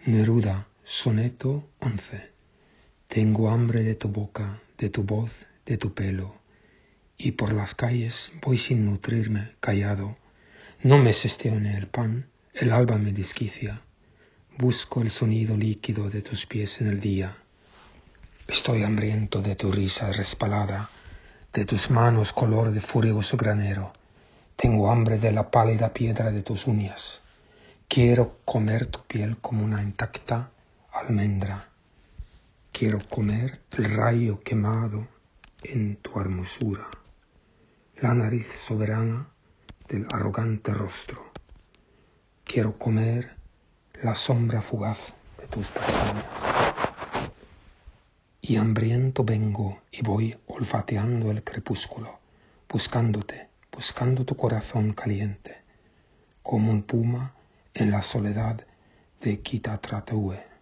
Neruda, soneto 11. Tengo hambre de tu boca, de tu voz, de tu pelo, y por las calles voy sin nutrirme, callado. No me sestione el pan, el alba me desquicia. Busco el sonido líquido de tus pies en el día. Estoy hambriento de tu risa respalada, de tus manos color de furioso granero. Tengo hambre de la pálida piedra de tus uñas. Quiero comer tu piel como una intacta almendra. Quiero comer el rayo quemado en tu hermosura, la nariz soberana del arrogante rostro. Quiero comer la sombra fugaz de tus pestañas. Y hambriento vengo y voy olfateando el crepúsculo, buscándote, buscando tu corazón caliente, como un puma en la soledad de Kitatrataue.